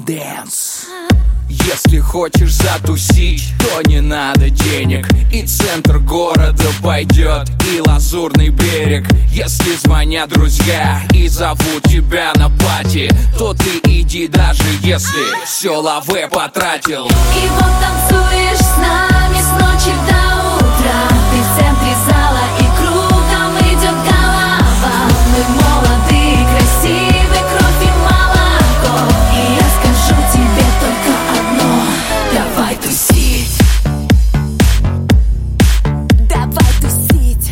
Dance. Если хочешь затусить, то не надо денег. И центр города пойдет, и Лазурный берег. Если звонят друзья и зовут тебя на пати, то ты иди, даже если все лаве потратил. И вот танцуешь с нами с ночи до утра. Ты в центре зала и кругом идет голова. Мы молоды, красивы, кровь и молоко. И я скажу тебе только одно: давай тусить. Давай тусить.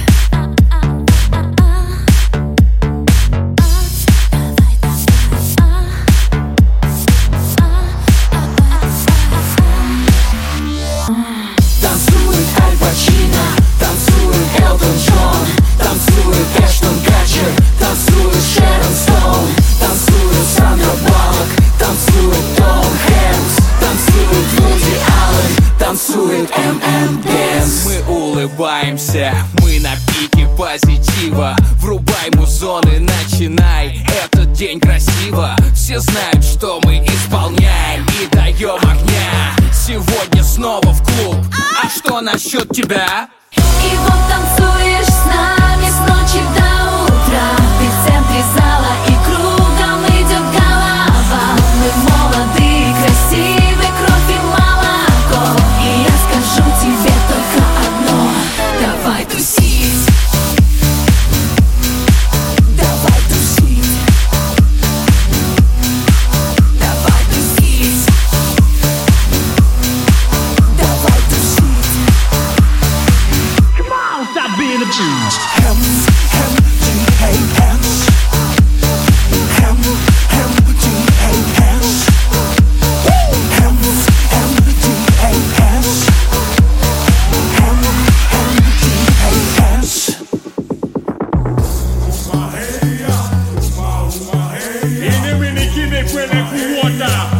Танцует Аль Пачино, танцует Элтон Джон, танцует Эштон Катчер, танцует Шерон Стоун, танцует Сандра Баллок, танцует Том Хэнкс, танцует Вуди Аллен, танцует Dance. Мы улыбаемся, мы на пике позитива. Врубай музон и начинай этот день красиво. Все знают, что мы исполняем и даем огня. Сегодня снова в клуб, а что насчет тебя? И вот танцуешь с нами с ночи до утра. Ты в центре зала и кругом идет голова. Мы молоды, красивы, кровь и молоко. И я скажу тебе только одно: давай тусить. Давай тусить. Давай тусить. Давай тусить. Stop being a Jew. Ini mini kini kwene kuwota.